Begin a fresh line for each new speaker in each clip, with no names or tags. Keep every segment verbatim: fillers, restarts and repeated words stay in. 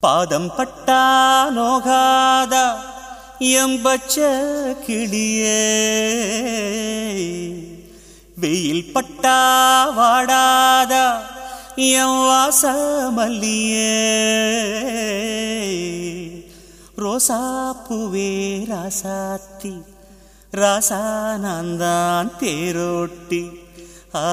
பாதம் பட்டா நோகாத எம்பச்ச கிளியே, வெயில் பட்டா வாடாத எம் வாசமல்லியே, ரோசா பூவே ராசாத்தி ராசா நான்தான் தேரோட்டி. ஆ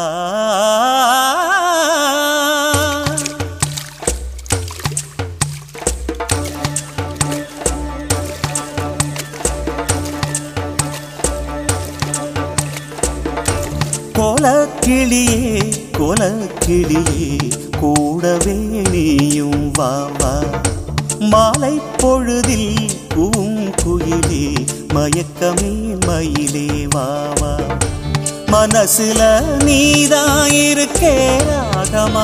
கோலக்கிளியே கோலக்கிளியே கூடவே நீயும் வா வா, மாலை பொழுதில் பூங்குயிலே மயக்கமே மயிலே வா வா, மனசுல நீதான் இருக்கே ராகமா,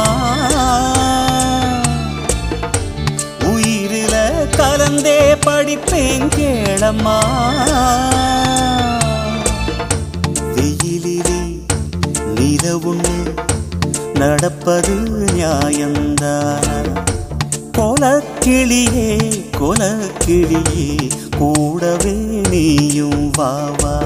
உயிரில கலந்தே படிப்பேன் கேளம்மா. வெயிலிலே நிலவுன்னு நடப்பது நியாயந்தானா, கோலக்கிளியே கோலக்கிளியே கூடவே நீயும் வா வா.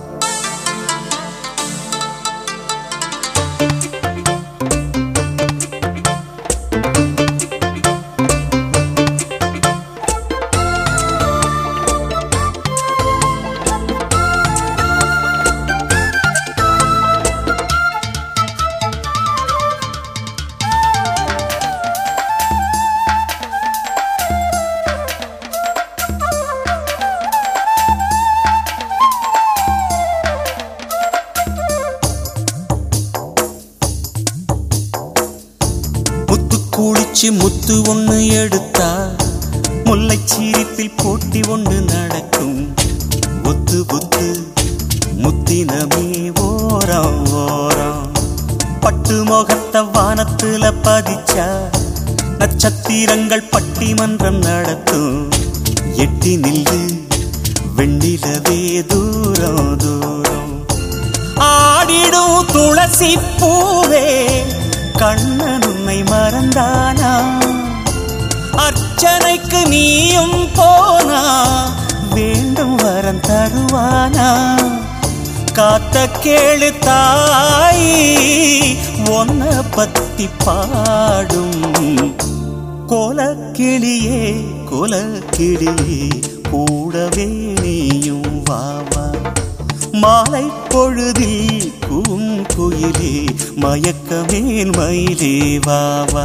குளிச்சு முத்து ஒண்ணு எடுத்தா முல்லை சீரிப்பில் போட்டி ஒண்ணு நடக்கும், ஒத்து ஒத்து முத்தினமே ஓரம் ஓரம், பட்டு முகத்த வானத்துல பதிச்சா நட்சத்திரங்கள் பட்டிமன்றம் நடத்தும், எட்டி நில்லு வெண்ணிலவே தூரம் தூரம், ஆடிடும் துளசி பூவே கண்ணன் உன்னை மறந்தானா, அர்ச்சனைக்கு நீயும் போனா வேண்டும் வரம் தருவானா, காத்த கேளு தாயி ஒன்ன பத்தி பாடும், கோலக்கிளியே கோலக்கிளியே கூடவே நீயும் வா வா, மாலை பொழுதில் பூங்குயிலே மயக்கமேல் மயிலே வா வா.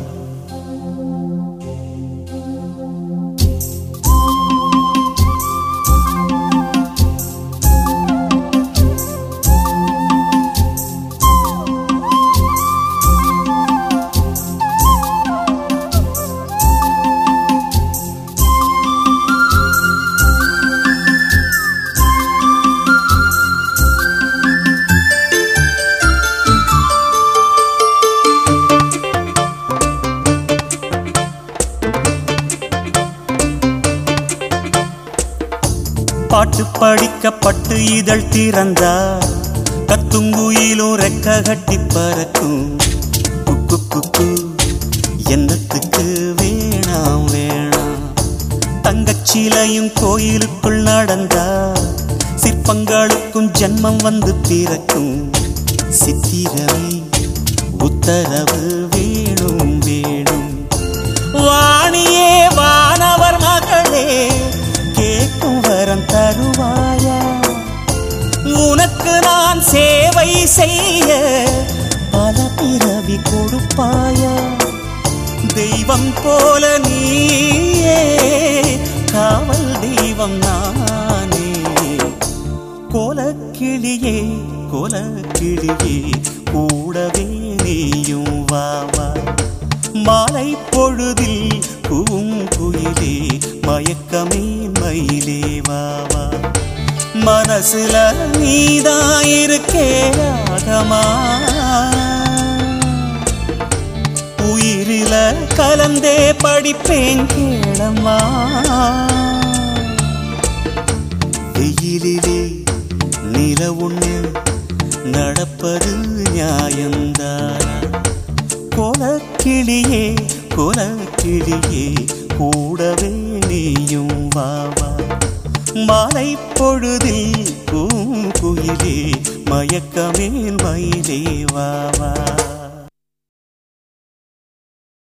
பாட்டு படிக்கப்பட்டு இதழ் திறந்தா கத்துங்குயிலும் ரெக்க கட்டி பறக்கும், குக்கு குக்கு என்னத்துக்கு வேணாம் வேணாம், தங்கச்சிலையும் கோயிலுக்குள் நடந்தா சிற்பங்களுக்கும் ஜன்மம் வந்து பிறக்கும், சித்திரமே உத்தரவு வேணும் வேணும், வாணியே வானவர் மகளே கேட்கும் வரம் தருவாயா, உனக்கு நான் சேவை செய்ய பல பிறவி கொடுப்பாயா, தெய்வம் போல நீயே காவல் தெய்வம் நானே, கோலக்கிளியே கோலக்கிளியே கூடவே நீயும் வா வா, மாலை பொழுதில் பூங்குயிலே மயக்கமே மயிலே வா வா, மனசுல நீதான் இருக்கே ராகமா, உயிரில கலந்தே படிப்பேன் கேளம்மா. வெயிலிலே நிலவுன்னு நடப்பது நியாயந்தானா, கோலக்கிளியே குலக்கிளியே கூடவே நீயும் வாவா மாலை பொழுதில் பூங்குயிலே மயக்கமேல் மயிலே வாவா